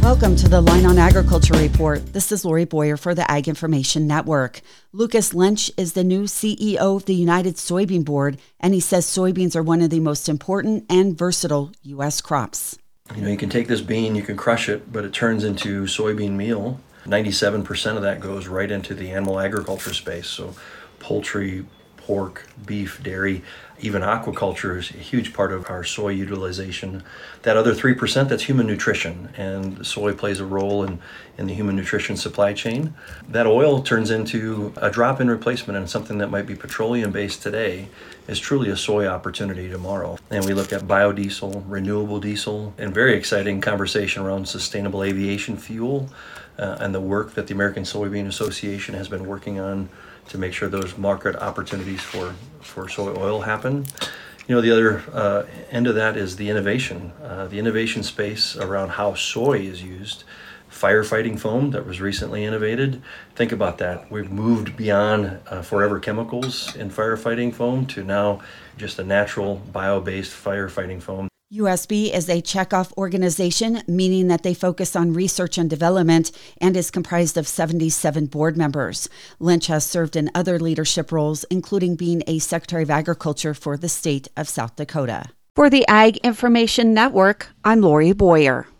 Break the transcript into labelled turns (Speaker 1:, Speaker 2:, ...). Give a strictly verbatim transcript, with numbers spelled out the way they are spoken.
Speaker 1: Welcome to the Line on Agriculture Report. This is Lori Boyer for the Ag Information Network. Lucas Lynch is the new C E O of the United Soybean Board, and he says soybeans are one of the most important and versatile U S crops.
Speaker 2: You know, you can take this bean, you can crush it, but it turns into soybean meal. ninety-seven percent of that goes right into the animal agriculture space. So poultry, pork, beef, dairy, even aquaculture is a huge part of our soy utilization. That other three percent, that's human nutrition, and soy plays a role in, in the human nutrition supply chain. That oil turns into a drop-in replacement, and something that might be petroleum-based today is truly a soy opportunity tomorrow. And we look at biodiesel, renewable diesel, and very exciting conversation around sustainable aviation fuel uh, and the work that the American Soybean Association has been working on to make sure those market opportunities for, for soy oil happen. You know, the other uh, end of that is the innovation. Uh, the innovation space around how soy is used. Firefighting foam that was recently innovated. Think about that. We've moved beyond uh, forever chemicals in firefighting foam to now just a natural bio-based firefighting foam.
Speaker 1: U S B is a checkoff organization, meaning that they focus on research and development and is comprised of seventy-seven board members. Lynch has served in other leadership roles, including being a Secretary of Agriculture for the state of South Dakota. For the Ag Information Network, I'm Lori Boyer.